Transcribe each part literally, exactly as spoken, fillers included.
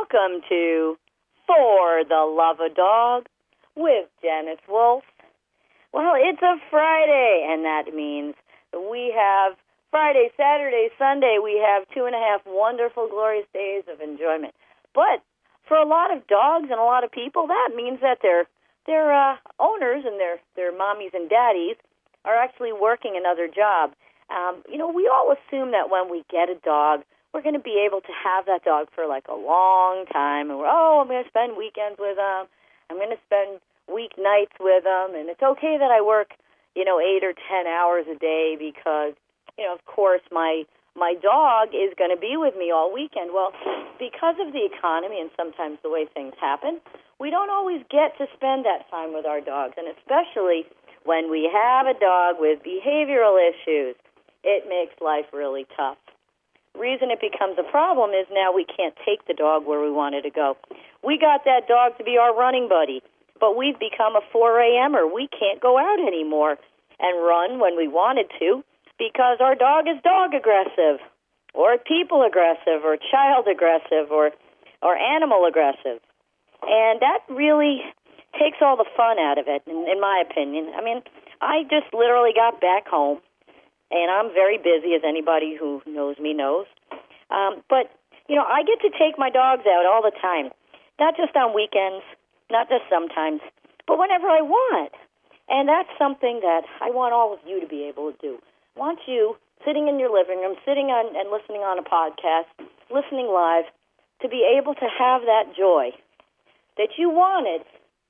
welcome to For the Love of Dog with Dennis Wolf. Well, it's a Friday, and that means we have Friday, Saturday, Sunday, we have two and a half wonderful, glorious days of enjoyment. But for a lot of dogs and a lot of people, that means that their their uh, owners and their, their mommies and daddies are actually working another job. Um, you know, we all assume that when we get a dog, we're going to be able to have that dog for like a long time. And we're, oh, I'm going to spend weekends with them. I'm going to spend weeknights with them. And it's okay that I work, you know, eight or ten hours a day because, you know, of course, my my dog is going to be with me all weekend. Well, because of the economy and sometimes the way things happen, we don't always get to spend that time with our dogs. And especially when we have a dog with behavioral issues, it makes life really tough. Reason it becomes a problem is now we can't take the dog where we wanted to go. We got that dog to be our running buddy, but we've become a four a.m.er. We can't go out anymore and run when we wanted to because our dog is dog aggressive or people aggressive or child aggressive or, or animal aggressive. And that really takes all the fun out of it, in, in my opinion. I mean, I just literally got back home. And I'm very busy, as anybody who knows me knows. Um, but, you know, I get to take my dogs out all the time, not just on weekends, not just sometimes, but whenever I want. And that's something that I want all of you to be able to do. I want you sitting in your living room, sitting on and listening on a podcast, listening live, to be able to have that joy that you wanted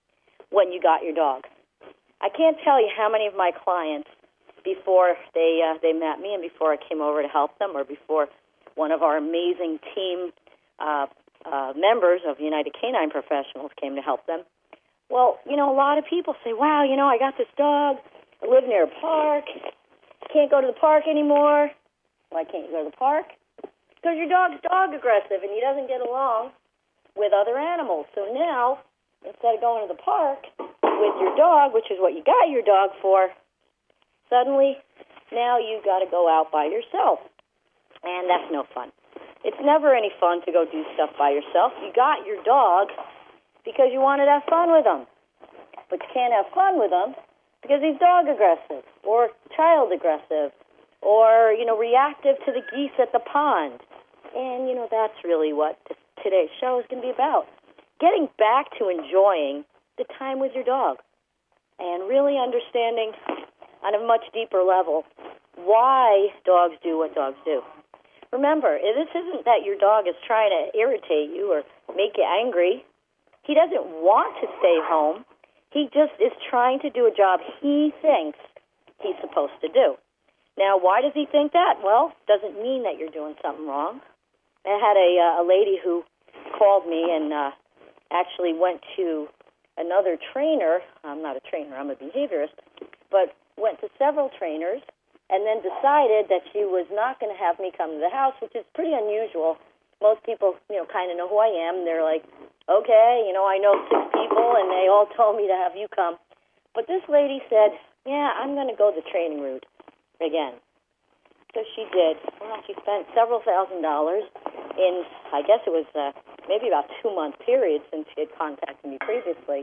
when you got your dog. I can't tell you how many of my clients, before they uh, they met me and before I came over to help them or before one of our amazing team uh, uh, members of United Canine Professionals came to help them. Well, you know, a lot of people say, wow, you know, I got this dog. I live near a park. Can't go to the park anymore. Why can't you go to the park? Because your dog's dog aggressive and he doesn't get along with other animals. So now, instead of going to the park with your dog, which is what you got your dog for, suddenly, now you've got to go out by yourself, and that's no fun. It's never any fun to go do stuff by yourself. You got your dog because you wanted to have fun with him, but you can't have fun with him because he's dog aggressive or child aggressive or, you know, reactive to the geese at the pond. And, you know, that's really what this, today's show is going to be about, getting back to enjoying the time with your dog and really understanding on a much deeper level why dogs do what dogs do. Remember, this isn't that your dog is trying to irritate you or make you angry. He doesn't want to stay home. He just is trying to do a job he thinks he's supposed to do. Now, why does he think that? Well, doesn't mean that you're doing something wrong. I had a, uh, a lady who called me and uh, actually went to another trainer. I'm not a trainer, I'm a behaviorist, but went to several trainers and then decided that she was not going to have me come to the house, which is pretty unusual. Most people, you know, kind of know who I am. They're like, okay, you know, I know six people, and they all told me to have you come. But this lady said, yeah, I'm going to go the training route again. So she did. Well, she spent several thousand dollars in, I guess it was uh, maybe about two-month period since she had contacted me previously.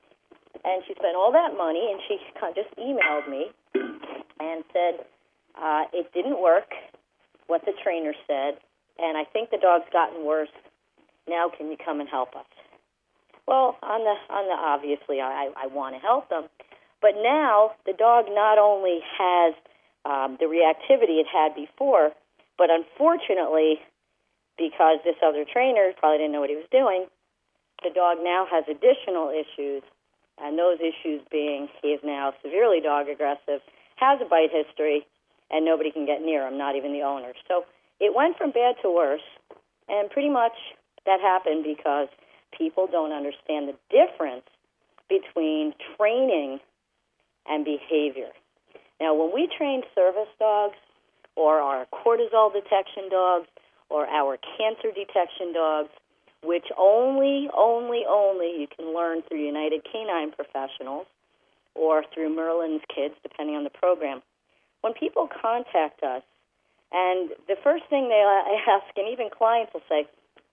And she spent all that money, and she just emailed me and said uh, it didn't work, what the trainer said, and I think the dog's gotten worse. Now can you come and help us? Well, on the on the obviously, I, I want to help them. But now the dog not only has um, the reactivity it had before, but unfortunately, because this other trainer probably didn't know what he was doing, the dog now has additional issues. And those issues being he is now severely dog aggressive, has a bite history, and nobody can get near him, not even the owner. So it went from bad to worse, and pretty much that happened because people don't understand the difference between training and behavior. Now, when we train service dogs or our cortisol detection dogs or our cancer detection dogs, which only, only, only you can learn through United Canine Professionals or through Merlin's Kids, depending on the program. When people contact us, and the first thing they ask, and even clients will say,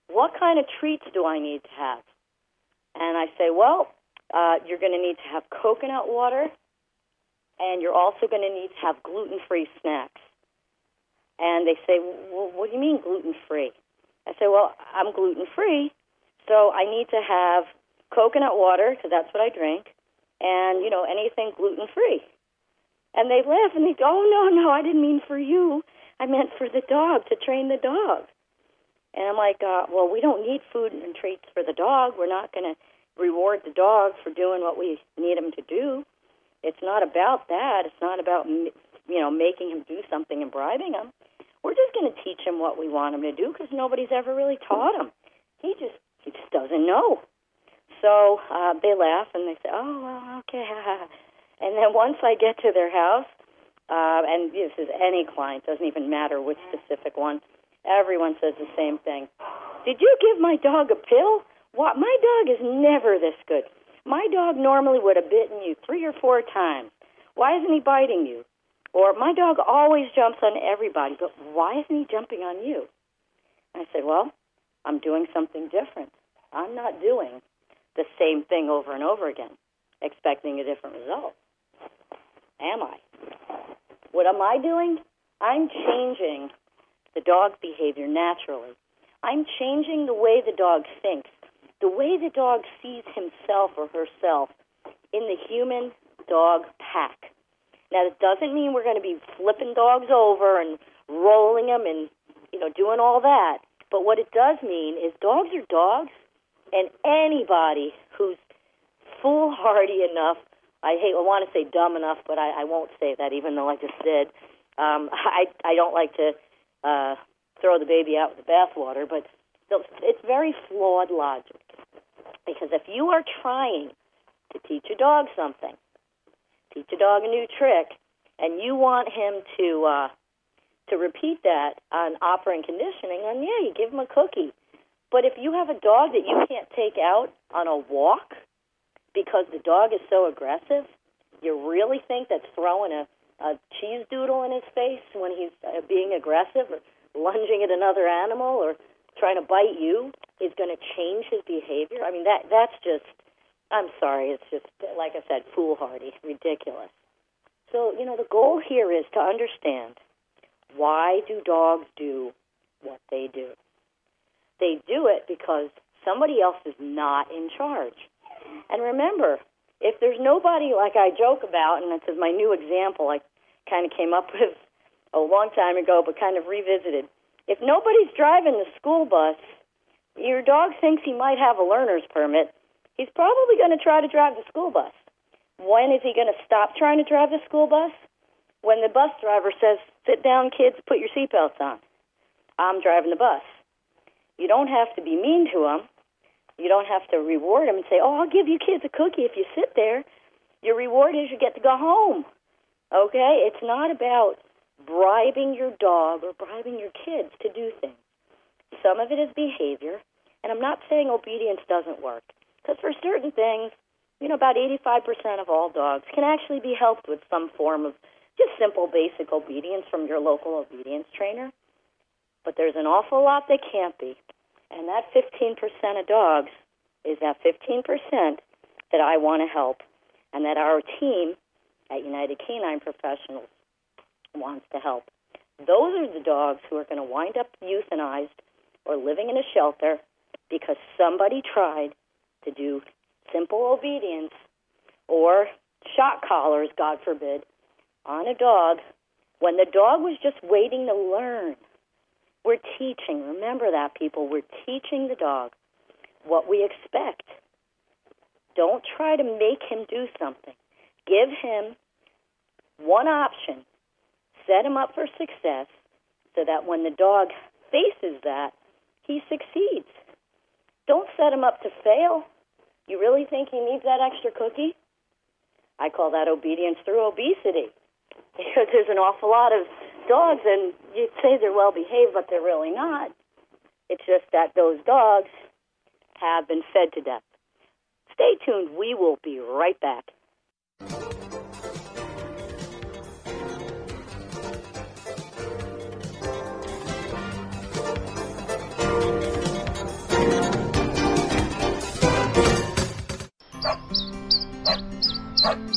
what kind of treats do I need to have? And I say, well, uh, you're going to need to have coconut water, and you're also going to need to have gluten-free snacks. And they say, well, what do you mean gluten-free? I say, well, I'm gluten-free, so I need to have coconut water, because that's what I drink, and, you know, anything gluten-free. And they laugh, and they go, oh, no, no, I didn't mean for you. I meant for the dog, to train the dog. And I'm like, uh, well, we don't need food and treats for the dog. We're not going to reward the dog for doing what we need him to do. It's not about that. It's not about, you know, making him do something and bribing him. We're just going to teach him what we want him to do because nobody's ever really taught him. He just he just doesn't know. So uh, they laugh and they say, oh, well, okay. And then once I get to their house, uh, and this is any client, doesn't even matter which specific one, everyone says the same thing. Did you give my dog a pill? What? My dog is never this good. My dog normally would have bitten you three or four times. Why isn't he biting you? Or my dog always jumps on everybody, but why isn't he jumping on you? And I said, well, I'm doing something different. I'm not doing the same thing over and over again, expecting a different result. Am I? What am I doing? I'm changing the dog's behavior naturally. I'm changing the way the dog thinks, the way the dog sees himself or herself in the human-dog pack. Now, this doesn't mean we're going to be flipping dogs over and rolling them and, you know, doing all that. But what it does mean is dogs are dogs, and anybody who's foolhardy enough, I hate, I want to say dumb enough, but I, I won't say that, even though I just did. Um, I I don't like to uh, throw the baby out with the bathwater, but it's very flawed logic. Because if you are trying to teach a dog something, teach a dog a new trick, and you want him to uh, to repeat that on operant conditioning, then yeah, you give him a cookie. But if you have a dog that you can't take out on a walk because the dog is so aggressive, you really think that throwing a, a cheese doodle in his face when he's uh, being aggressive or lunging at another animal or trying to bite you is going to change his behavior? I mean, that that's just, I'm sorry, it's just, like I said, foolhardy, ridiculous. So, you know, the goal here is to understand, why do dogs do what they do? They do it because somebody else is not in charge. And remember, if there's nobody, like I joke about, and this is my new example I kind of came up with a long time ago but kind of revisited, if nobody's driving the school bus, your dog thinks he might have a learner's permit, he's probably going to try to drive the school bus. When is he going to stop trying to drive the school bus? When the bus driver says, sit down, kids, put your seatbelts on. I'm driving the bus. You don't have to be mean to him. You don't have to reward him and say, oh, I'll give you kids a cookie if you sit there. Your reward is you get to go home. Okay? It's not about bribing your dog or bribing your kids to do things. Some of it is behavior, and I'm not saying obedience doesn't work, because for certain things, you know, about eighty-five percent of all dogs can actually be helped with some form of just simple, basic obedience from your local obedience trainer. But there's an awful lot that can't be, and that fifteen percent of dogs is that fifteen percent that I want to help, and that our team at United Canine Professionals wants to help. Those are the dogs who are going to wind up euthanized or living in a shelter because somebody tried to do simple obedience or shock collars, God forbid, on a dog when the dog was just waiting to learn. We're teaching, remember that, people, we're teaching the dog what we expect. Don't try to make him do something. Give him one option. Set him up for success so that when the dog faces that, he succeeds. Don't set him up to fail. You really think he needs that extra cookie? I call that obedience through obesity, because there's an awful lot of dogs, and you'd say they're well-behaved, but they're really not. It's just that those dogs have been fed to death. Stay tuned. We will be right back.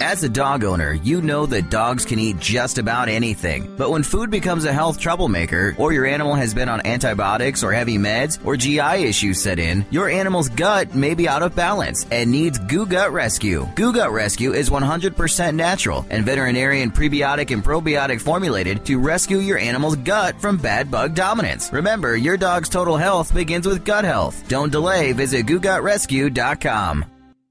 As a dog owner, you know that dogs can eat just about anything. But when food becomes a health troublemaker, or your animal has been on antibiotics or heavy meds, or G I issues set in, your animal's gut may be out of balance and needs Goo Gut Rescue. Goo Gut Rescue is one hundred percent natural and veterinarian prebiotic and probiotic formulated to rescue your animal's gut from bad bug dominance. Remember, your dog's total health begins with gut health. Don't delay. Visit goo gut rescue dot com.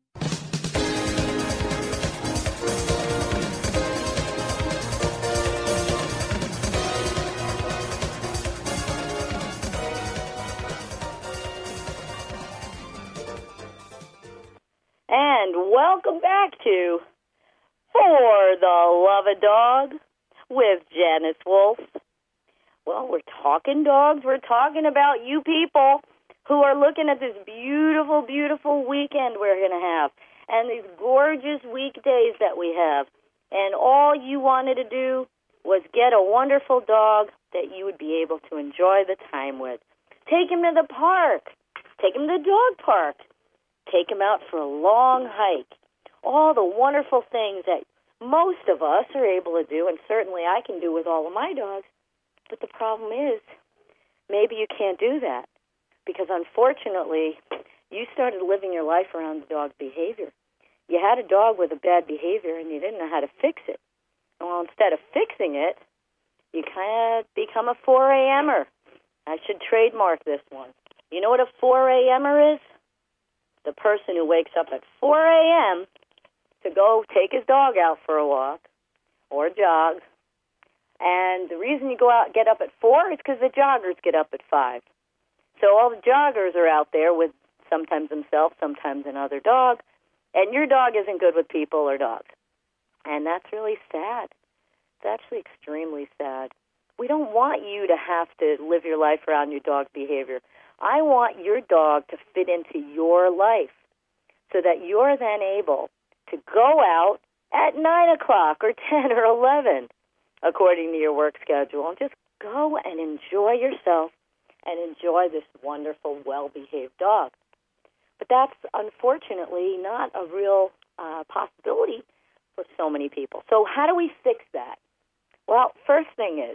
And welcome back to For the Love of Dog with Janice Wolf. Well, we're talking dogs. We're talking about you people who are looking at this beautiful, beautiful weekend we're going to have and these gorgeous weekdays that we have. And all you wanted to do was get a wonderful dog that you would be able to enjoy the time with. Take him to the park. Take him to the dog park. Take him out for a long hike. All the wonderful things that most of us are able to do, and certainly I can do with all of my dogs. But the problem is, maybe you can't do that because, unfortunately, you started living your life around the dog's behavior. You had a dog with a bad behavior, and you didn't know how to fix it. Well, instead of fixing it, you kind of become a four a.m.er. I should trademark this one. You know what a four a.m.er is? The person who wakes up at four a.m. to go take his dog out for a walk or jog. And the reason you go out get up at four is because the joggers get up at five. So all the joggers are out there with sometimes themselves, sometimes another dog, and your dog isn't good with people or dogs. And that's really sad. It's actually extremely sad. We don't want you to have to live your life around your dog's behavior. I want your dog to fit into your life so that you're then able to go out at nine o'clock or ten or eleven, according to your work schedule, and just go and enjoy yourself and enjoy this wonderful, well-behaved dog. But that's unfortunately not a real uh, possibility for so many people. So how do we fix that? Well, first thing is,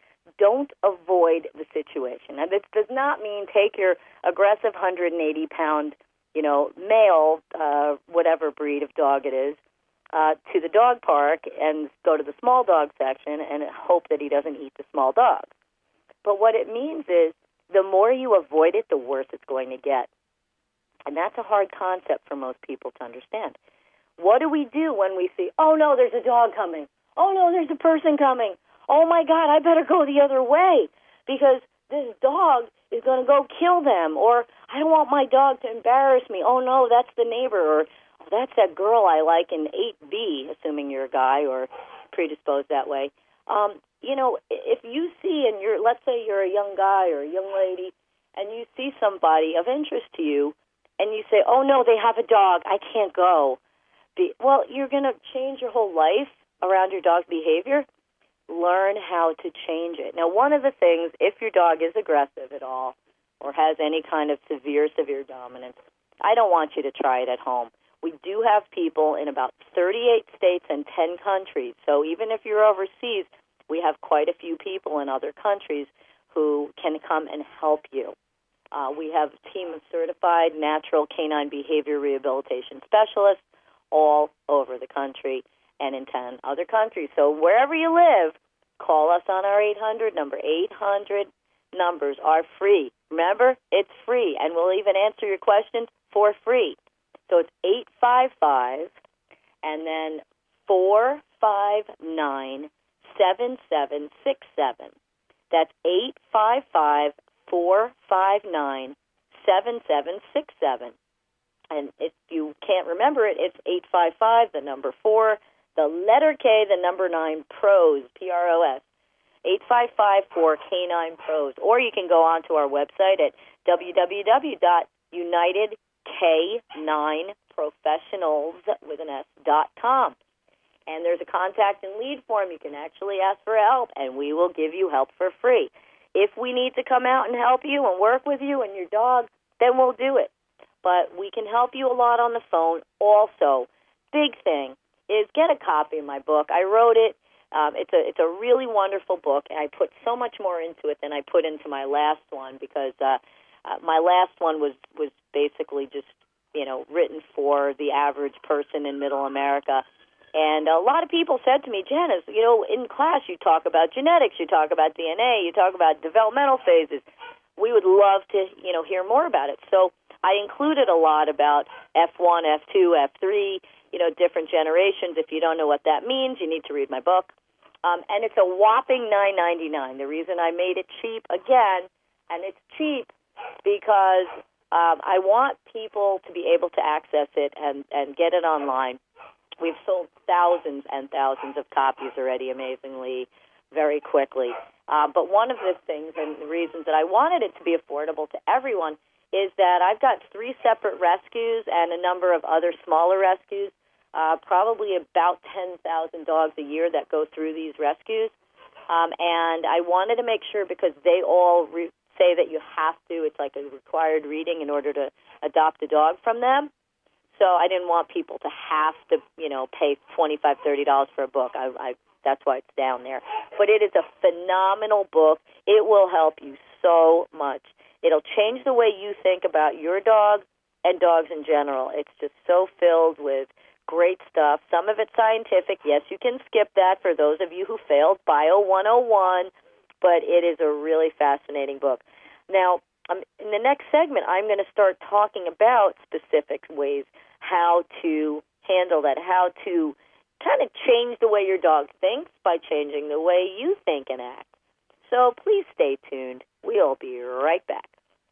don't avoid the situation. Now, this does not mean take your aggressive one hundred eighty pound, you know, male, uh, whatever breed of dog it is, uh, to the dog park and go to the small dog section and hope that he doesn't eat the small dog. But what it means is the more you avoid it, the worse it's going to get. And that's a hard concept for most people to understand. What do we do when we see, oh, no, there's a dog coming. Oh, no, there's a person coming. Oh, my God, I better go the other way because this dog is going to go kill them. Or I don't want my dog to embarrass me. Oh, no, that's the neighbor. Or oh, that's that girl I like in eight B, assuming you're a guy or predisposed that way. Um, you know, if you see, and you're, let's say you're a young guy or a young lady, and you see somebody of interest to you, and you say, oh, no, they have a dog, I can't go. The, well, you're going to change your whole life around your dog's behavior. Learn how to change it. Now, one of the things, if your dog is aggressive at all or has any kind of severe, severe dominance, I don't want you to try it at home. We do have people in about thirty-eight states and ten countries. So even if you're overseas, we have quite a few people in other countries who can come and help you. Uh, we have a team of certified natural canine behavior rehabilitation specialists all over the country and in ten other countries. So wherever you live, call us on our eight hundred number. eight hundred numbers are free. Remember, it's free, and we'll even answer your questions for free. So it's eight five five and then four five nine, seven seven six seven. That's eight five five, four five nine, seven seven six seven. And if you can't remember it, it's eight five five, the number four, the letter K, the number nine, PROS, P R O S, eight five five, four K nine PROS. Or you can go on to our website at w w w dot united k nine professionals with an S dot com. And there's a contact and lead form. You can actually ask for help, and we will give you help for free. If we need to come out and help you and work with you and your dog, then we'll do it. But we can help you a lot on the phone. Also, big thing, is get a copy of my book. I wrote it. Um, it's a it's a really wonderful book, and I put so much more into it than I put into my last one because uh, uh, my last one was, was basically just, you know, written for the average person in Middle America. And a lot of people said to me, Janice, you know, in class you talk about genetics, you talk about D N A, you talk about developmental phases. We would love to, you know, hear more about it. So I included a lot about F one, F two, F three, you know, different generations. If you don't know what that means, you need to read my book. Um, and it's a whopping nine ninety-nine. The reason I made it cheap, again, and it's cheap because um, I want people to be able to access it and, and get it online. We've sold thousands and thousands of copies already, amazingly, very quickly. Uh, but one of the things and the reasons that I wanted it to be affordable to everyone is that I've got three separate rescues and a number of other smaller rescues, uh, probably about ten thousand dogs a year that go through these rescues. Um, and I wanted to make sure, because they all re- say that you have to, it's like a required reading in order to adopt a dog from them. So I didn't want people to have to, you know, pay twenty-five dollars, thirty dollars for a book. I, I, that's why it's down there. But it is a phenomenal book. It will help you so much. It'll change the way you think about your dog and dogs in general. It's just so filled with great stuff. Some of it's scientific. Yes, you can skip that for those of you who failed Bio one oh one, but it is a really fascinating book. Now, um, in the next segment, I'm going to start talking about specific ways how to handle that, how to kind of change the way your dog thinks by changing the way you think and act. So please stay tuned. We'll be right back.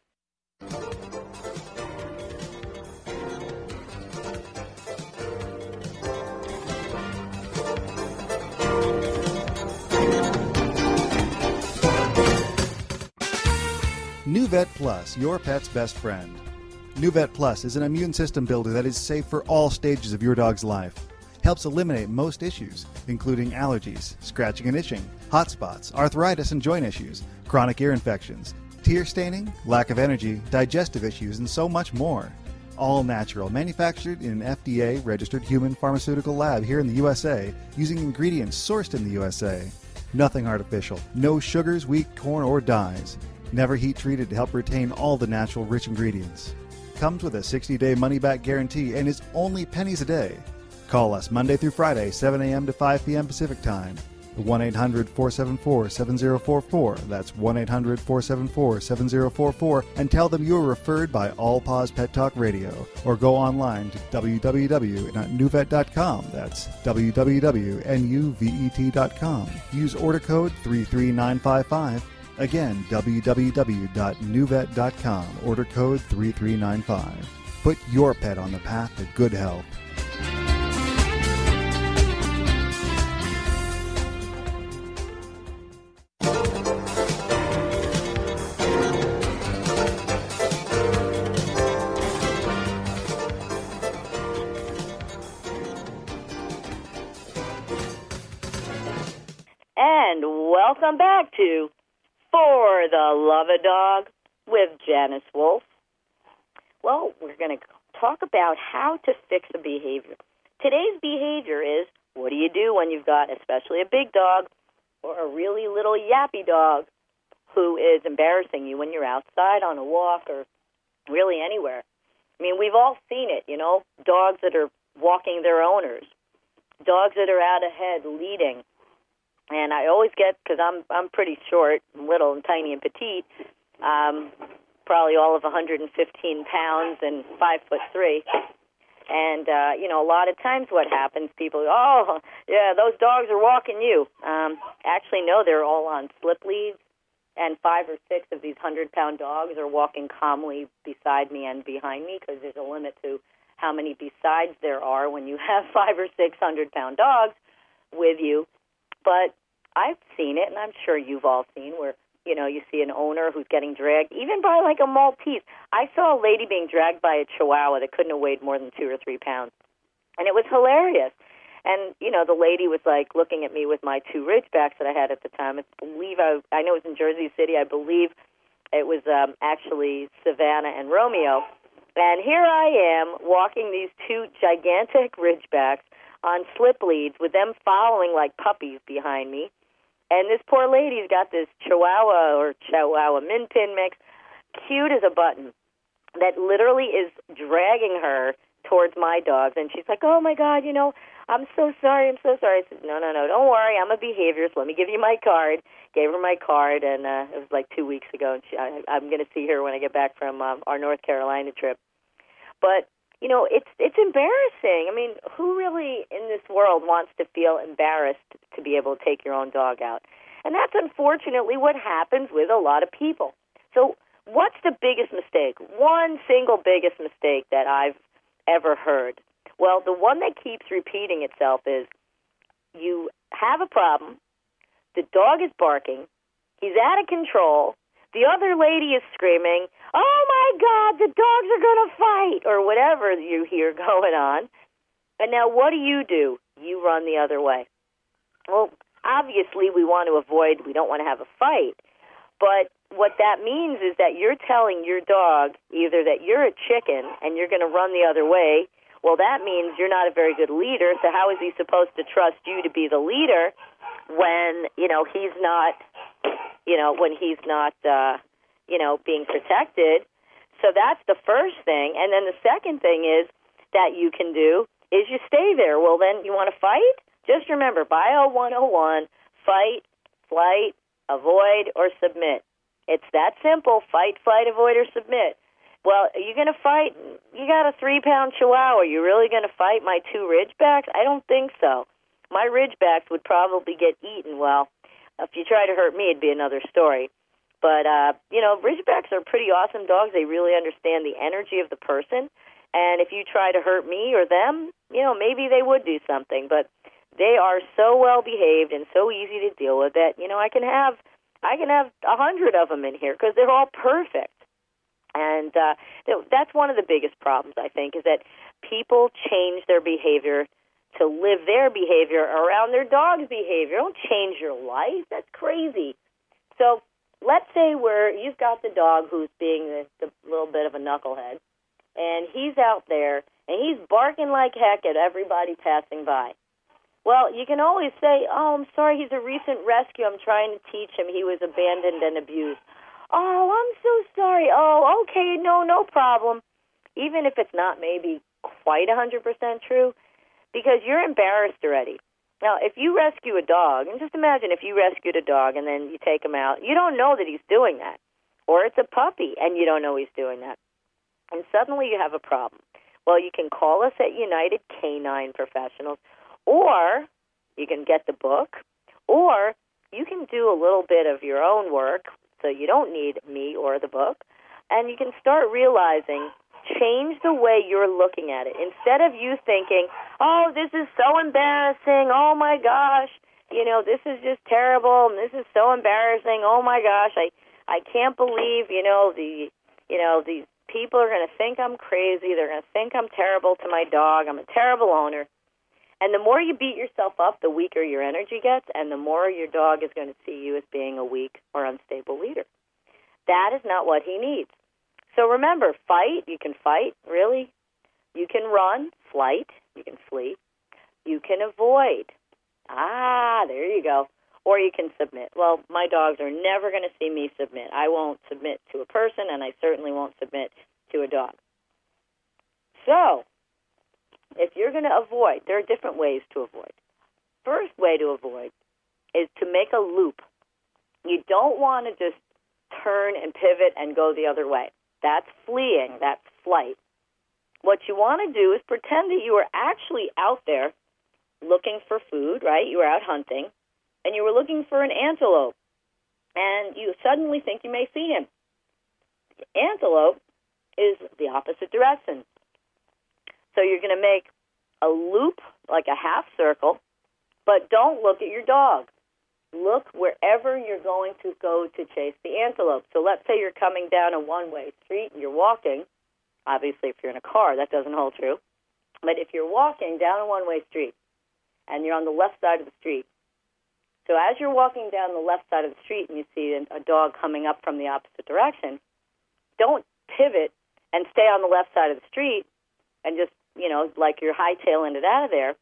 NuVet Plus, your pet's best friend. NuVet Plus is an immune system builder that is safe for all stages of your dog's life. Helps eliminate most issues, including allergies, scratching and itching, hot spots, arthritis and joint issues, chronic ear infections, tear staining, lack of energy, digestive issues, and so much more. All natural, manufactured in an F D A-registered human pharmaceutical lab here in the U S A, using ingredients sourced in the U S A. Nothing artificial, no sugars, wheat, corn, or dyes. Never heat treated to help retain all the natural rich ingredients. Comes with a sixty-day money-back guarantee and is only pennies a day. Call us Monday through Friday, seven a.m. to five p.m. Pacific Time. one eight hundred, four seven four, seven zero four four. That's one eight hundred, four seven four, seven zero four four. And tell them you were referred by All Paws Pet Talk Radio. Or go online to w w w dot nuvet dot com. That's w w w dot nuvet dot com. Use order code three three nine five five. Again, w w w dot nuvet dot com. Order code three three nine five. Put your pet on the path to good health. And welcome back to For the Love of Dog with Janice Wolf. Well, we're going to talk about how to fix a behavior. Today's behavior is, what do you do when you've got especially a big dog or a really little yappy dog who is embarrassing you when you're outside on a walk or really anywhere? I mean, we've all seen it, you know, dogs that are walking their owners, dogs that are out ahead leading. And I always get, because I'm I'm pretty short, little and tiny and petite, um, probably all of one hundred fifteen pounds and five foot three. And, uh, you know, a lot of times what happens, people go, oh, yeah, those dogs are walking you. Um, actually, no, they're all on slip leads, and five or six of these hundred-pound dogs are walking calmly beside me and behind me, because there's a limit to how many besides there are when you have five or six hundred-pound dogs with you. But I've seen it, and I'm sure you've all seen, where, you know, you see an owner who's getting dragged, even by like a Maltese. I saw a lady being dragged by a Chihuahua that couldn't have weighed more than two or three pounds, and it was hilarious. And, you know, the lady was, like, looking at me with my two Ridgebacks that I had at the time. I believe I, I know it was in Jersey City. I believe it was um, actually Savannah and Romeo. And here I am walking these two gigantic Ridgebacks on slip leads with them following like puppies behind me. And this poor lady's got this Chihuahua or Chihuahua Min Pin mix, cute as a button, that literally is dragging her towards my dogs. And she's like, oh, my God, you know, I'm so sorry, I'm so sorry. I said, no, no, no, don't worry. I'm a behaviorist. Let me give you my card. Gave her my card, and uh, it was like two weeks ago. And she, I, I'm going to see her when I get back from um, our North Carolina trip. But, you know, it's it's embarrassing. I mean, who really in this world wants to feel embarrassed to be able to take your own dog out? And that's unfortunately what happens with a lot of people. So what's the biggest mistake? One single biggest mistake that I've ever heard. Well, the one that keeps repeating itself is you have a problem, the dog is barking, he's out of control, the other lady is screaming, oh, my God, the dogs are going to fight, or whatever you hear going on. And now what do you do? You run the other way. Well, obviously we want to avoid, we don't want to have a fight, but what that means is that you're telling your dog either that you're a chicken and you're going to run the other way. Well, that means you're not a very good leader, so how is he supposed to trust you to be the leader when, you know, he's not, you know, when he's not, uh, you know, being protected? So that's the first thing. And then the second thing is that you can do is you stay there. Well, then you want to fight? Just remember, Bio one oh one, fight, flight, avoid, or submit. It's that simple, fight, flight, avoid, or submit. Well, are you going to fight? You got a three-pound Chihuahua. Are you really going to fight my two Ridgebacks? I don't think so. My Ridgebacks would probably get eaten. Well, if you try to hurt me, it'd be another story. But, uh, you know, Ridgebacks are pretty awesome dogs. They really understand the energy of the person. And if you try to hurt me or them, you know, maybe they would do something. But they are so well-behaved and so easy to deal with that, you know, I can have I can have a hundred of them in here because they're all perfect. And uh, that's one of the biggest problems, I think, is that people change their behavior to live their behavior around their dog's behavior. Don't change your life. That's crazy. So let's say where you've got the dog who's being the, the little bit of a knucklehead, and he's out there, and he's barking like heck at everybody passing by. Well, you can always say, oh, I'm sorry, he's a recent rescue. I'm trying to teach him. He was abandoned and abused. Oh, I'm so sorry. Oh, okay, no, no problem. Even if it's not maybe quite one hundred percent true, because you're embarrassed already. Now, if you rescue a dog, and just imagine if you rescued a dog and then you take him out, you don't know that he's doing that. Or it's a puppy and you don't know he's doing that. And suddenly you have a problem. Well, you can call us at United Canine Professionals, or you can get the book, or you can do a little bit of your own work, so you don't need me or the book, and you can start realizing, change the way you're looking at it. Instead of you thinking, oh, this is so embarrassing, oh my gosh, you know, this is just terrible, and this is so embarrassing, oh my gosh, I, I can't believe, you know, the, you know, these people are going to think I'm crazy, they're going to think I'm terrible to my dog, I'm a terrible owner. And the more you beat yourself up, the weaker your energy gets, and the more your dog is going to see you as being a weak or unstable leader. That is not what he needs. So remember, fight, you can fight, really. You can run, flight, you can flee. You can avoid. Ah, there you go. Or you can submit. Well, my dogs are never going to see me submit. I won't submit to a person, and I certainly won't submit to a dog. So, if you're going to avoid, there are different ways to avoid. First way to avoid is to make a loop. You don't want to just turn and pivot and go the other way. That's fleeing. That's flight. What you want to do is pretend that you are actually out there looking for food, right? You were out hunting, and you were looking for an antelope, and you suddenly think you may see him. The antelope is the opposite direction. So you're going to make a loop, like a half circle, but don't look at your dog. Look wherever you're going to go to chase the antelope. So let's say you're coming down a one-way street and you're walking. Obviously, if you're in a car, that doesn't hold true. But if you're walking down a one-way street and you're on the left side of the street, so as you're walking down the left side of the street and you see a dog coming up from the opposite direction, don't pivot and stay on the left side of the street and just, you know, like you're hightailing it out of there.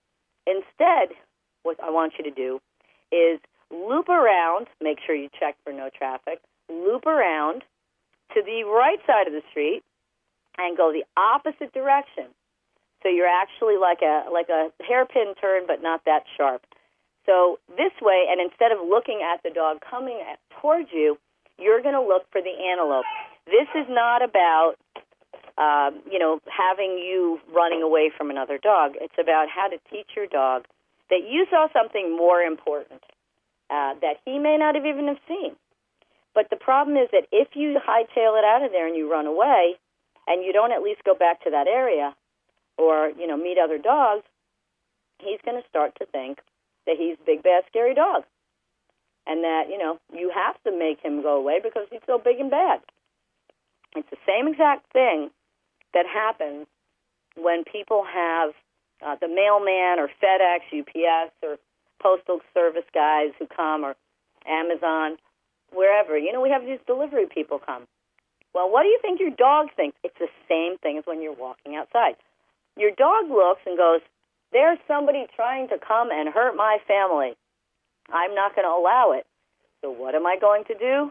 Instead, what I want you to do is loop around, make sure you check for no traffic, loop around to the right side of the street and go the opposite direction. So you're actually like a like a hairpin turn, but not that sharp. So this way, and instead of looking at the dog coming at, towards you, you're going to look for the antelope. This is not about, um, you know, having you running away from another dog. It's about how to teach your dog that you saw something more important uh, that he may not have even have seen. But the problem is that if you hightail it out of there and you run away, and you don't at least go back to that area or, you know, meet other dogs, he's going to start to think that he's a big, bad, scary dog. And that, you know, you have to make him go away because he's so big and bad. It's the same exact thing that happens when people have uh, the mailman or FedEx, U P S, or postal service guys who come, or Amazon, wherever. You know, we have these delivery people come. Well, what do you think your dog thinks? It's the same thing as when you're walking outside. Your dog looks and goes, there's somebody trying to come and hurt my family. I'm not going to allow it. So what am I going to do?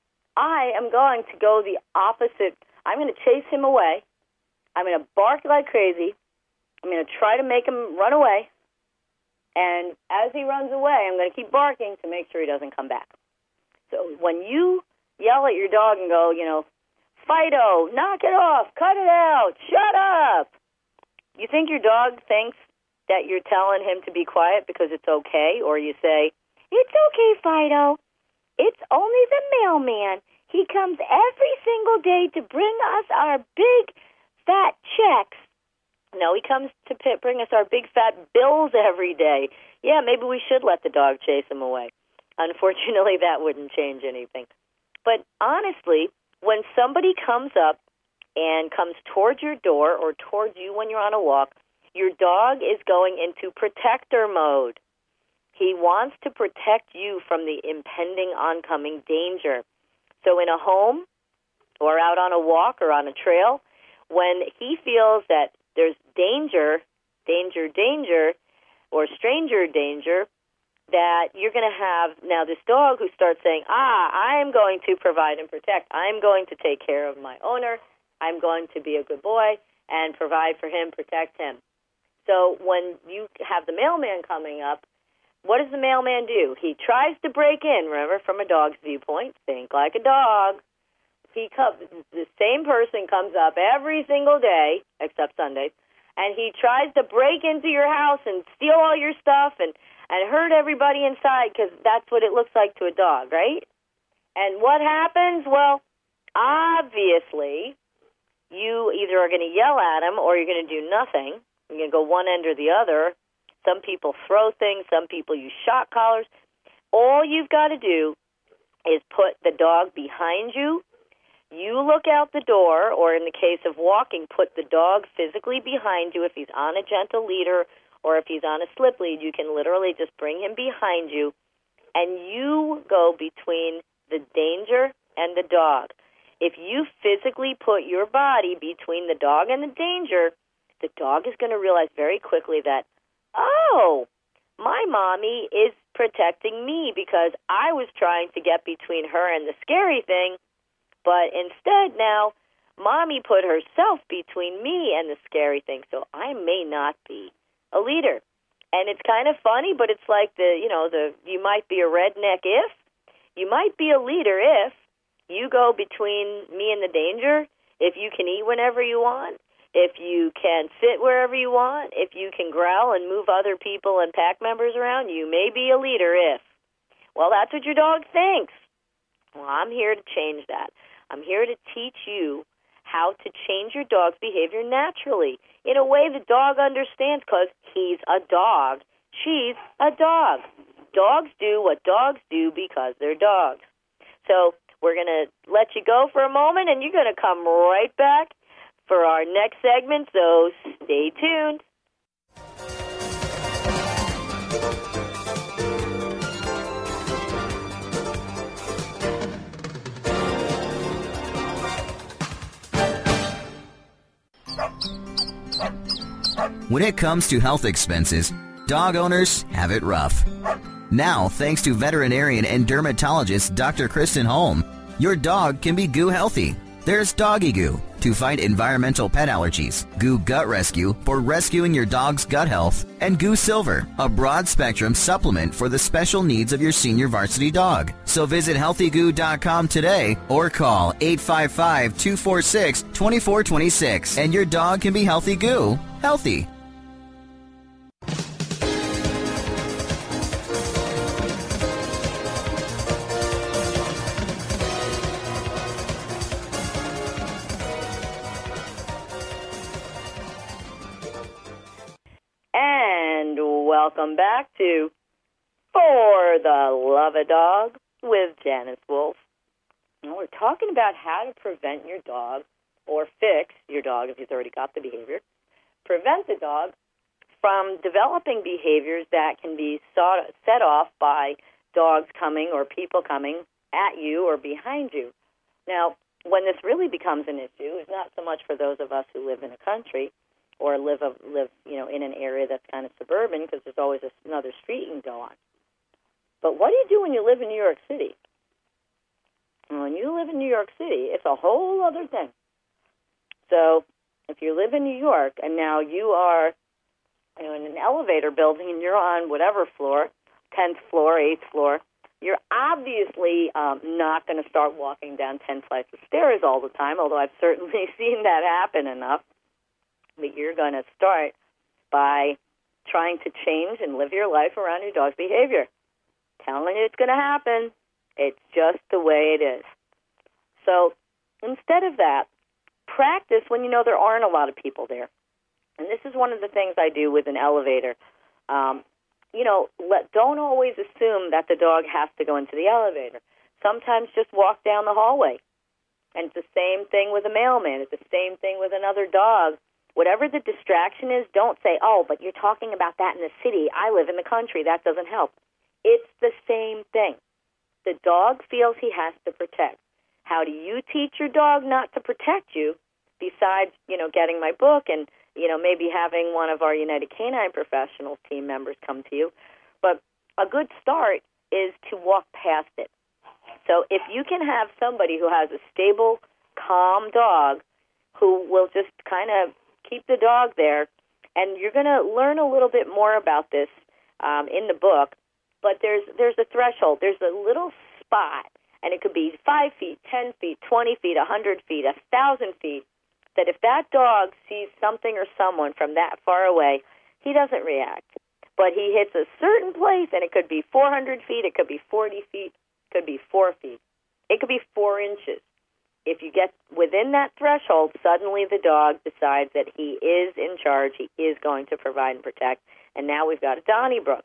I am going to go the opposite. I'm going to chase him away. I'm going to bark like crazy. I'm going to try to make him run away. And as he runs away, I'm going to keep barking to make sure he doesn't come back. So when you yell at your dog and go, you know, Fido, knock it off, cut it out, shut up, you think your dog thinks that you're telling him to be quiet because it's okay? Or you say, it's okay, Fido. It's only the mailman. He comes every single day to bring us our big, fat checks. No, he comes to bring us our big, fat bills every day. Yeah, maybe we should let the dog chase him away. Unfortunately, that wouldn't change anything. But honestly, when somebody comes up and comes towards your door or towards you when you're on a walk, your dog is going into protector mode. He wants to protect you from the impending oncoming danger. So in a home or out on a walk or on a trail, when he feels that there's danger, danger, danger, or stranger danger, that you're going to have now this dog who starts saying, ah, I'm going to provide and protect. I'm going to take care of my owner. I'm going to be a good boy and provide for him, protect him. So when you have the mailman coming up, what does the mailman do? He tries to break in, remember, from a dog's viewpoint. Think like a dog. He comes, the same person comes up every single day, except Sundays, and he tries to break into your house and steal all your stuff and, and hurt everybody inside because that's what it looks like to a dog, right? And what happens? Well, obviously, you either are going to yell at him or you're going to do nothing. You're going to go one end or the other. Some people throw things. Some people use shock collars. All you've got to do is put the dog behind you. You look out the door, or in the case of walking, put the dog physically behind you. If he's on a gentle leader or if he's on a slip lead, you can literally just bring him behind you, and you go between the danger and the dog. If you physically put your body between the dog and the danger, the dog is going to realize very quickly that, oh, my mommy is protecting me because I was trying to get between her and the scary thing, but instead now mommy put herself between me and the scary thing, so I may not be a leader. And it's kind of funny, but it's like the, you know, the you might be a redneck if, you might be a leader if you go between me and the danger, if you can eat whenever you want, if you can sit wherever you want, if you can growl and move other people and pack members around, you may be a leader if. Well, that's what your dog thinks. Well, I'm here to change that. I'm here to teach you how to change your dog's behavior naturally in a way the dog understands because he's a dog. She's a dog. Dogs do what dogs do because they're dogs. So we're going to let you go for a moment, and you're going to come right back for our next segment, so stay tuned. When it comes to health expenses, Dog owners have it rough. Now, thanks to veterinarian and dermatologist Doctor Kristen Holm, your dog can be goo healthy. There's Doggy Goo to fight environmental pet allergies, Goo Gut Rescue for rescuing your dog's gut health, and Goo Silver, a broad-spectrum supplement for the special needs of your senior varsity dog. So visit healthy goo dot com today or call eight five five, two four six, two four two six and your dog can be healthy goo, healthy. And welcome back to For the Love of Dog with Janice Wolf. And we're talking about how to prevent your dog, or fix your dog if he's already got the behavior, prevent the dog from developing behaviors that can be sought, set off by dogs coming or people coming at you or behind you. Now, when this really becomes an issue, it's not so much for those of us who live in a country or live, a, live you know, in an area that's kind of suburban, because there's always a, another street you can go on. But what do you do when you live in New York City? When you live in New York City, it's a whole other thing. So if you live in New York and now you are you know, in an elevator building and you're on whatever floor, tenth floor, eighth floor, you're obviously um, not going to start walking down ten flights of stairs all the time, although I've certainly seen that happen enough. But you're going to start by trying to change and live your life around your dog's behavior. Telling you it's going to happen. It's just the way it is. So instead of that, practice when you know there aren't a lot of people there. And this is one of the things I do with an elevator. Um, you know, let, don't always assume that the dog has to go into the elevator. Sometimes just walk down the hallway. And it's the same thing with a mailman. It's the same thing with another dog. Whatever the distraction is, don't say, oh, but you're talking about that in the city. I live in the country. That doesn't help. It's the same thing. The dog feels he has to protect. How do you teach your dog not to protect you besides, you know, getting my book and, you know, maybe having one of our United Canine Professionals team members come to you? But a good start is to walk past it. So if you can have somebody who has a stable, calm dog who will just kind of keep the dog there, and you're going to learn a little bit more about this um, in the book, but there's there's a threshold. There's a little spot, and it could be five feet, ten feet, twenty feet, a hundred feet, a thousand feet, that if that dog sees something or someone from that far away, he doesn't react. But he hits a certain place, and it could be four hundred feet, it could be forty feet, it could be four feet, it could be four inches. If you get within that threshold, suddenly the dog decides that he is in charge, he is going to provide and protect, and now we've got a Donnybrook.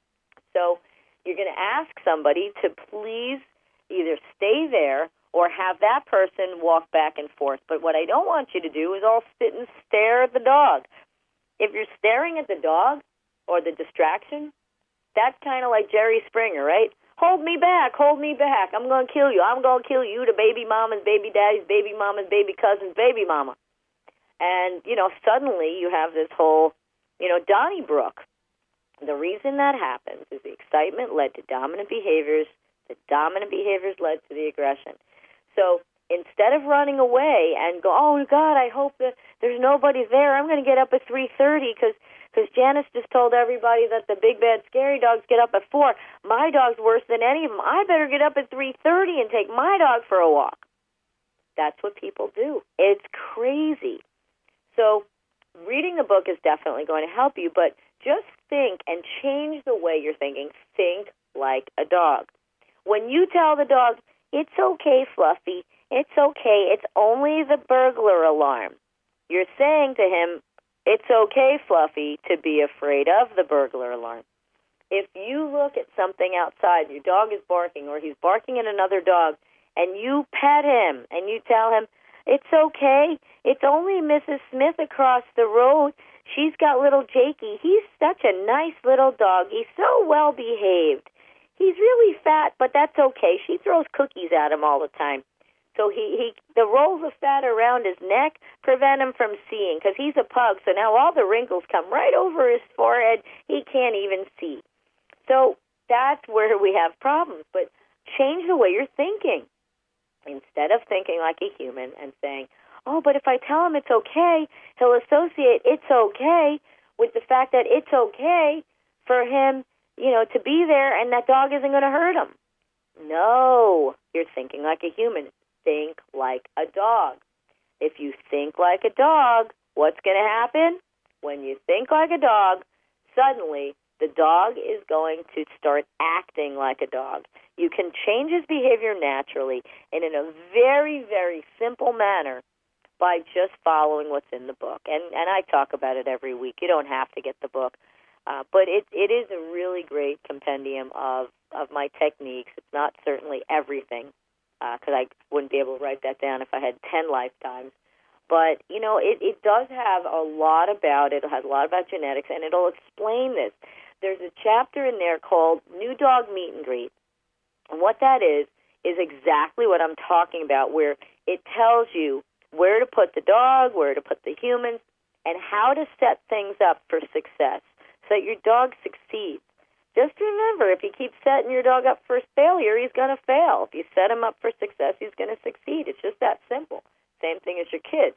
So you're going to ask somebody to please either stay there or have that person walk back and forth. But what I don't want you to do is all sit and stare at the dog. If you're staring at the dog or the distraction, that's kind of like Jerry Springer, right? Hold me back, hold me back. I'm going to kill you. I'm going to kill you, the baby mama's baby daddy's baby mama's baby cousin's baby mama. And, you know, suddenly you have this whole, you know, Donnybrook. The reason that happens is the excitement led to dominant behaviors. The dominant behaviors led to the aggression. So instead of running away and go, oh, God, I hope that there's nobody there, I'm going to get up at three thirty because because Janice just told everybody that the big, bad, scary dogs get up at four. My dog's worse than any of them. I better get up at three thirty and take my dog for a walk. That's what people do. It's crazy. So reading the book is definitely going to help you, but just think and change the way you're thinking. Think like a dog. When you tell the dog, it's okay, Fluffy, it's okay, it's only the burglar alarm, you're saying to him, it's okay, Fluffy, to be afraid of the burglar alarm. If you look at something outside, your dog is barking or he's barking at another dog, and you pet him and you tell him, it's okay, it's only Missus Smith across the road. She's got little Jakey. He's such a nice little dog. He's so well behaved. He's really fat, but that's okay. She throws cookies at him all the time. So he, he the rolls of fat around his neck prevent him from seeing, because he's a pug, so now all the wrinkles come right over his forehead. He can't even see. So that's where we have problems. But change the way you're thinking. Instead of thinking like a human and saying, oh, but if I tell him it's okay, he'll associate it's okay with the fact that it's okay for him, you know, to be there and that dog isn't going to hurt him. No, you're thinking like a human. Think like a dog. If you think like a dog, what's going to happen? When you think like a dog, suddenly the dog is going to start acting like a dog. You can change his behavior naturally and in a very, very simple manner by just following what's in the book. And and I talk about it every week. You don't have to get the book. Uh, but it it is a really great compendium of, of my techniques. It's not certainly everything, because uh, I wouldn't be able to write that down if I had ten lifetimes. But, you know, it, it does have a lot about it. It has a lot about genetics, and it'll explain this. There's a chapter in there called New Dog Meet and Greet. And what that is, is exactly what I'm talking about, where it tells you where to put the dog, where to put the humans, and how to set things up for success so that your dog succeeds. Just remember, if you keep setting your dog up for failure, he's going to fail. If you set him up for success, he's going to succeed. It's just that simple. Same thing as your kids.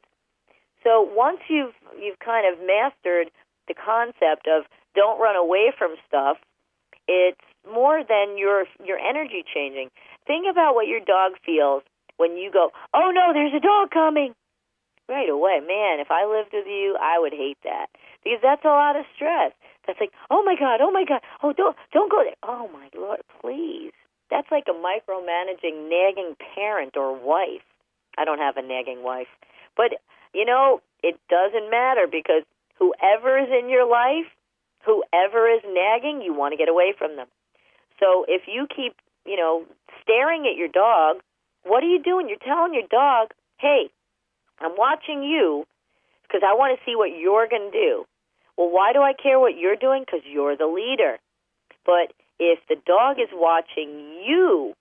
So once you've you've kind of mastered the concept of don't run away from stuff, it's more than your your energy changing. Think about what your dog feels when you go, oh, no, there's a dog coming. Right away, man, if I lived with you, I would hate that, because that's a lot of stress. That's like, oh, my God, oh, my God, oh, don't don't go there. Oh, my Lord, please. That's like a micromanaging, nagging parent or wife. I don't have a nagging wife. But, you know, it doesn't matter, because whoever is in your life, whoever is nagging, you want to get away from them. So if you keep, you know, staring at your dog, what are you doing? You're telling your dog, hey, I'm watching you because I want to see what you're going to do. Well, why do I care what you're doing? Because you're the leader. But if the dog is watching you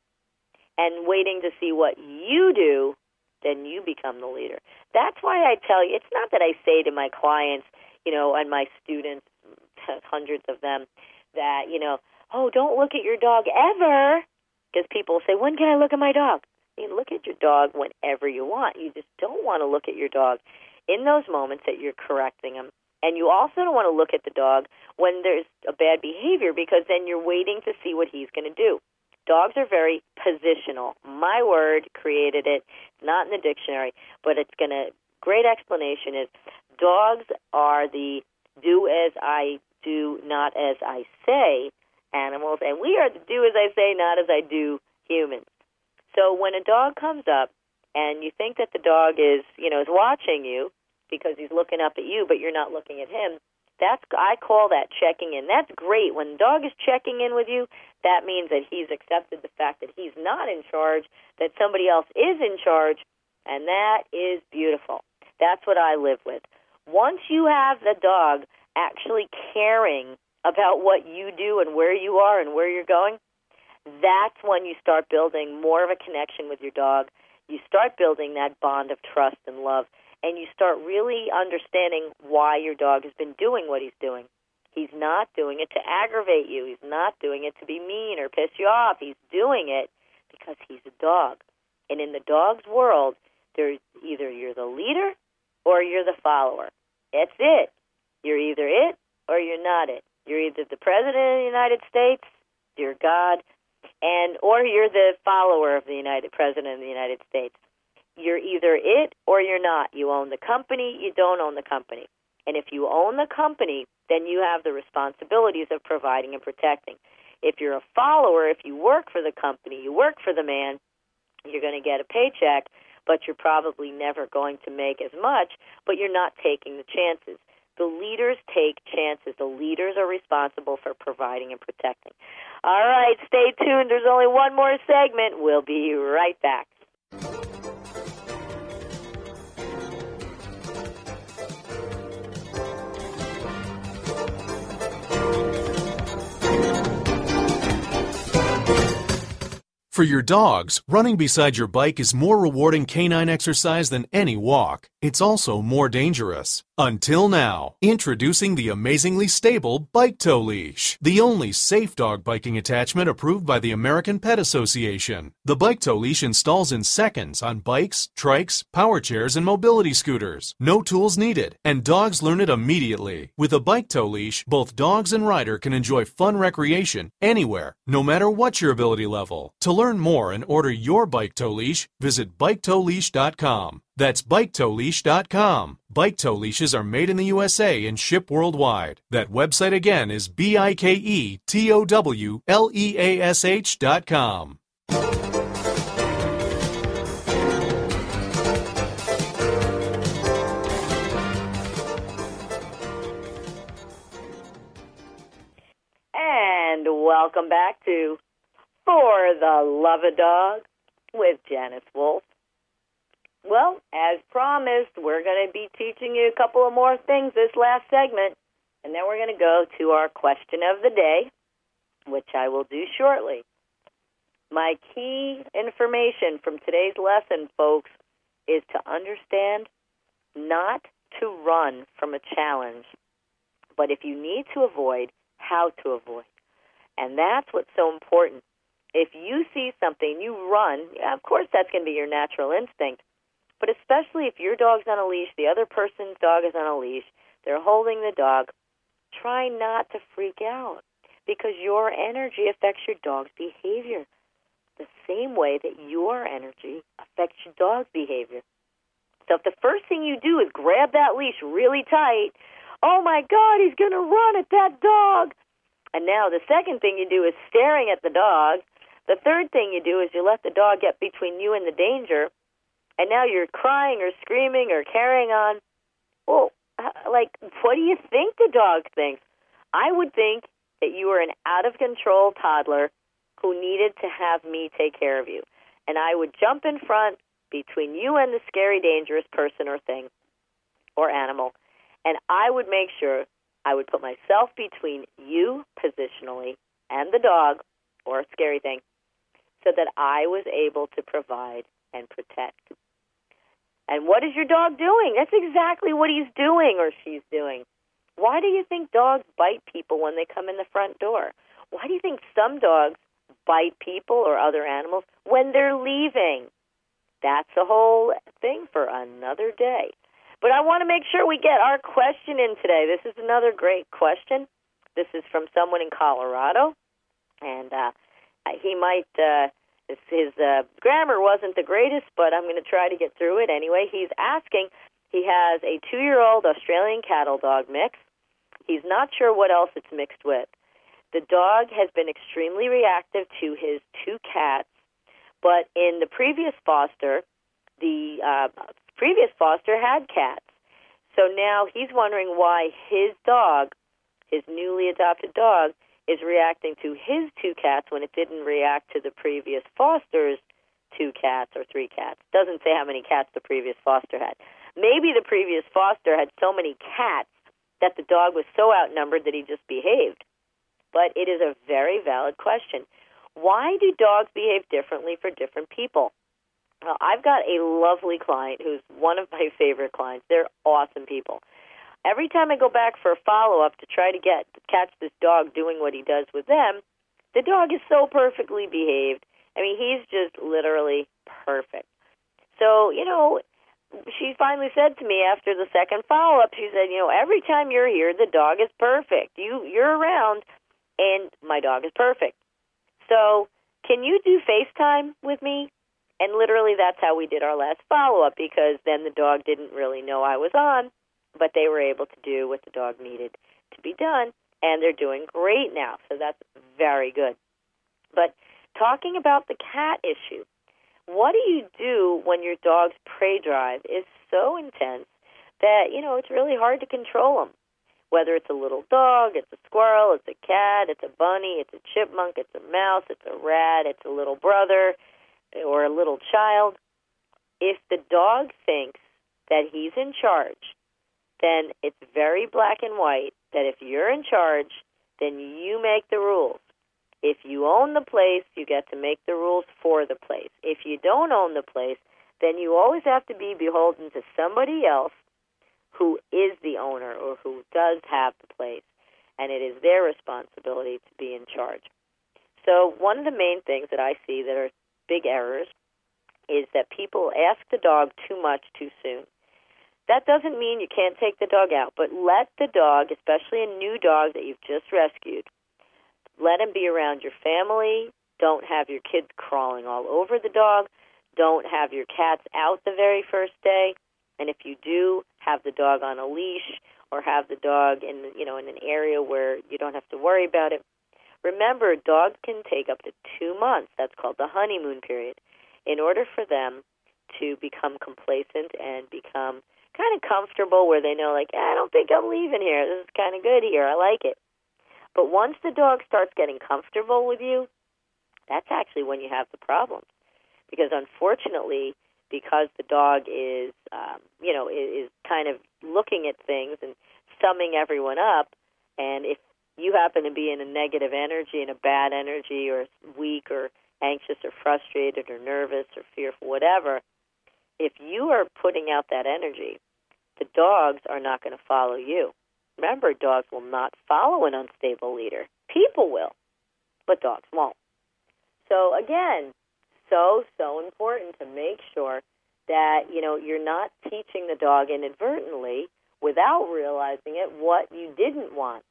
and waiting to see what you do, then you become the leader. That's why I tell you, it's not that I say to my clients, you know, and my students, hundreds of them, that, you know, oh, don't look at your dog ever, because people say, when can I look at my dog? You look at your dog whenever you want. You just don't want to look at your dog in those moments that you're correcting him. And you also don't want to look at the dog when there's a bad behavior, because then you're waiting to see what he's going to do. Dogs are very positional. My word created it, not in the dictionary, but it's going to, great explanation is, dogs are the do as I do, not as I say animals, and we are the do as I say, not as I do humans. So when a dog comes up and you think that the dog is, you know, is watching you because he's looking up at you, but you're not looking at him, that's, I call that checking in. That's great. When the dog is checking in with you, that means that he's accepted the fact that he's not in charge, that somebody else is in charge, and that is beautiful. That's what I live with. Once you have the dog actually caring about what you do and where you are and where you're going, that's when you start building more of a connection with your dog. You start building that bond of trust and love, and you start really understanding why your dog has been doing what he's doing. He's not doing it to aggravate you. He's not doing it to be mean or piss you off. He's doing it because he's a dog. And in the dog's world, there's either you're the leader or you're the follower. That's it. You're either it or you're not it. You're either the President of the United States, dear God, and or you're the follower of the United President of the United States. You're either it or you're not. You own the company, you don't own the company. And if you own the company, then you have the responsibilities of providing and protecting. If you're a follower, if you work for the company, you work for the man, you're going to get a paycheck, but you're probably never going to make as much, but you're not taking the chances. The leaders take chances. The leaders are responsible for providing and protecting. All right, stay tuned. There's only one more segment. We'll be right back. For your dogs, running beside your bike is more rewarding canine exercise than any walk. It's also more dangerous. Until now, introducing the amazingly stable Bike Tow Leash, the only safe dog biking attachment approved by the American Pet Association. The Bike Tow Leash installs in seconds on bikes, trikes, power chairs, and mobility scooters. No tools needed, and dogs learn it immediately. With a Bike Tow Leash, both dogs and rider can enjoy fun recreation anywhere, no matter what your ability level. To learn more and order your Bike Tow Leash, visit bike tow leash dot com. That's bike tow leash dot com. Bike Tow Leashes are made in the U S A and ship worldwide. That website again is B I K E T O W L E A S H dot com. And welcome back to For the Love of Dog with Janice Wolf. Well, as promised, we're going to be teaching you a couple of more things this last segment, and then we're going to go to our question of the day, which I will do shortly. My key information from today's lesson, folks, is to understand not to run from a challenge, but if you need to avoid, how to avoid. And that's what's so important. If you see something, you run, yeah, of course that's going to be your natural instinct. But especially if your dog's on a leash, the other person's dog is on a leash, they're holding the dog, try not to freak out because your energy affects your dog's behavior the same way that your energy affects your dog's behavior. So if the first thing you do is grab that leash really tight, oh my God, he's going to run at that dog. And now the second thing you do is staring at the dog. The third thing you do is you let the dog get between you and the danger. And now you're crying or screaming or carrying on. Well, like, what do you think the dog thinks? I would think that you were an out-of-control toddler who needed to have me take care of you. And I would jump in front between you and the scary, dangerous person or thing or animal. And I would make sure I would put myself between you positionally and the dog or a scary thing so that I was able to provide and protect. And what is your dog doing? That's exactly what he's doing or she's doing. Why do you think dogs bite people when they come in the front door? Why do you think some dogs bite people or other animals when they're leaving? That's a whole thing for another day. But I want to make sure we get our question in today. This is another great question. This is from someone in Colorado, and uh, he might... Uh, His uh, grammar wasn't the greatest, but I'm going to try to get through it anyway. He's asking, he has a two-year-old Australian cattle dog mix. He's not sure what else it's mixed with. The dog has been extremely reactive to his two cats, but in the previous foster, the uh, previous foster had cats. So now he's wondering why his dog, his newly adopted dog, is reacting to his two cats when it didn't react to the previous foster's two cats or three cats. Doesn't say how many cats the previous foster had. Maybe the previous foster had so many cats that the dog was so outnumbered that he just behaved. But it is a very valid question. Why do dogs behave differently for different people? Well, I've got a lovely client who's one of my favorite clients. They're awesome people. Every time I go back for a follow-up to try to get catch this dog doing what he does with them, the dog is so perfectly behaved. I mean, he's just literally perfect. So, you know, she finally said to me after the second follow-up, she said, you know, every time you're here, the dog is perfect. You, you're around, and my dog is perfect. So can you do FaceTime with me? And literally that's how we did our last follow-up, because then the dog didn't really know I was on, but they were able to do what the dog needed to be done, and they're doing great now, so that's very good. But talking about the cat issue, what do you do when your dog's prey drive is so intense that, you know, it's really hard to control them? Whether it's a little dog, it's a squirrel, it's a cat, it's a bunny, it's a chipmunk, it's a mouse, it's a rat, it's a little brother, or a little child. If the dog thinks that he's in charge, then it's very black and white that if you're in charge, then you make the rules. If you own the place, you get to make the rules for the place. If you don't own the place, then you always have to be beholden to somebody else who is the owner or who does have the place, and it is their responsibility to be in charge. So one of the main things that I see that are big errors is that people ask the dog too much too soon. That doesn't mean you can't take the dog out, but let the dog, especially a new dog that you've just rescued, let him be around your family. Don't have your kids crawling all over the dog. Don't have your cats out the very first day. And if you do, have the dog on a leash or have the dog in, you know, in an area where you don't have to worry about it. Remember, dogs can take up to two months. That's called the honeymoon period, in order for them to become complacent and become kind of comfortable where they know, like, I don't think I'm leaving here. This is kind of good here. I like it. But once the dog starts getting comfortable with you, that's actually when you have the problems. Because unfortunately, because the dog is, um, you know, is, is kind of looking at things and summing everyone up, and if you happen to be in a negative energy, in a bad energy, or weak or anxious or frustrated or nervous or fearful, whatever, if you are putting out that energy, the dogs are not going to follow you. Remember, dogs will not follow an unstable leader. People will, but dogs won't. So again, so, so important to make sure that, you know, you're not teaching the dog inadvertently without realizing it what you didn't want.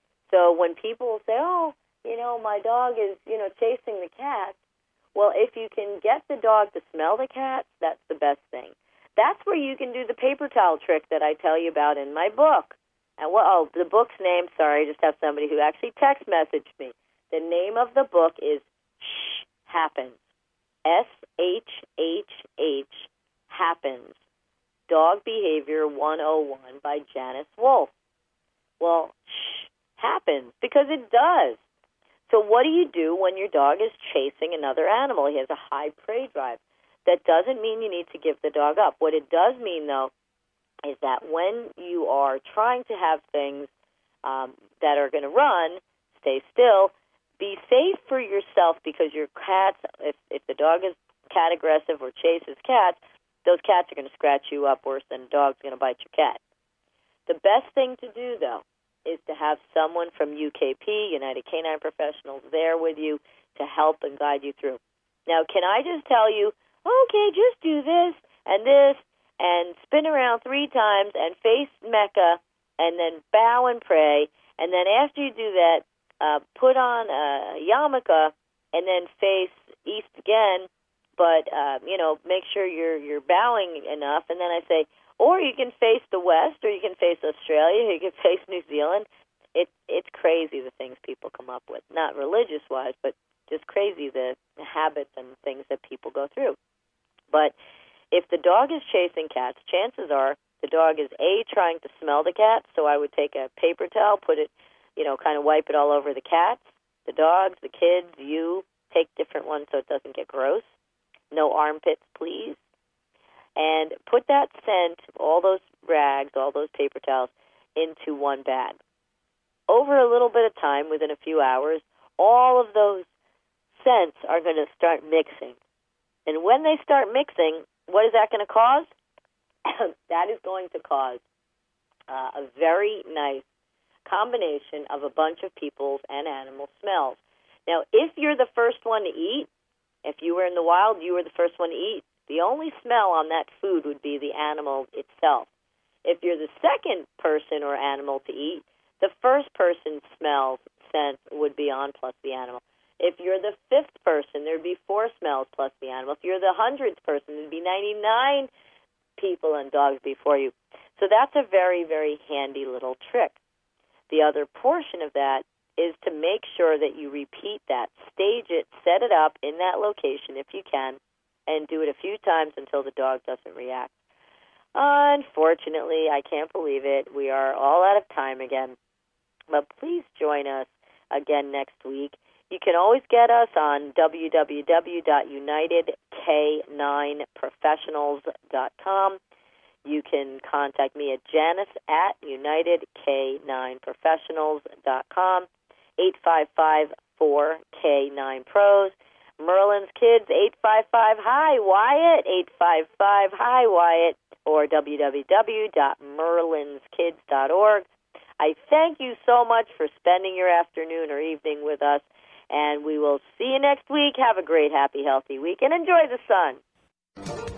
So when people say, oh, you know, my dog is, you know, chasing the cat, well, if you can get the dog to smell the cat, that's the best thing. That's where you can do the paper towel trick that I tell you about in my book. And well, oh, the book's name, sorry, I just have somebody who actually text messaged me. The name of the book is Shh Happens. S H H H Happens. Dog Behavior one oh one by Janice Wolf. Well, shh happens because it does. So what do you do when your dog is chasing another animal? He has a high prey drive. That doesn't mean you need to give the dog up. What it does mean, though, is that when you are trying to have things um, that are going to run, stay still, be safe for yourself, because your cats, if, if the dog is cat aggressive or chases cats, those cats are going to scratch you up worse than a dog's going to bite your cat. The best thing to do, though, is to have someone from U K P, United Canine Professionals, there with you to help and guide you through. Now, can I just tell you, okay, just do this and this and spin around three times and face Mecca and then bow and pray, and then after you do that, uh, put on a yarmulke and then face east again, but, uh, you know, make sure you're you're bowing enough, and then I say, or you can face the West, or you can face Australia, or you can face New Zealand. It, it's crazy the things people come up with, not religious-wise, but just crazy the, the habits and things that people go through. But if the dog is chasing cats, chances are the dog is, A, trying to smell the cat, so I would take a paper towel, put it, you know, kind of wipe it all over the cats, the dogs, the kids, you, take different ones so it doesn't get gross. No armpits, please. And put that scent, all those rags, all those paper towels, into one bag. Over a little bit of time, within a few hours, all of those scents are going to start mixing. And when they start mixing, what is that going to cause? That is going to cause uh, a very nice combination of a bunch of people's and animal smells. Now, if you're the first one to eat, if you were in the wild, you were the first one to eat, the only smell on that food would be the animal itself. If you're the second person or animal to eat, the first person's smell scent would be on plus the animal. If you're the fifth person, there'd be four smells plus the animal. If you're the hundredth person, there'd be ninety-nine people and dogs before you. So that's a very, very handy little trick. The other portion of that is to make sure that you repeat that. Stage it, set it up in that location if you can, and do it a few times until the dog doesn't react. Unfortunately, I can't believe it, we are all out of time again. But please join us again next week. You can always get us on w w w dot united k nine professionals dot com. You can contact me at Janice at united k nine professionals dot com, eight five five, four four K nine Pros. Merlin's Kids, eight five five, H I, Wyatt, eight five five, H I, Wyatt, or w w w dot merlins kids dot org. I thank you so much for spending your afternoon or evening with us, and we will see you next week. Have a great, happy, healthy week, and enjoy the sun.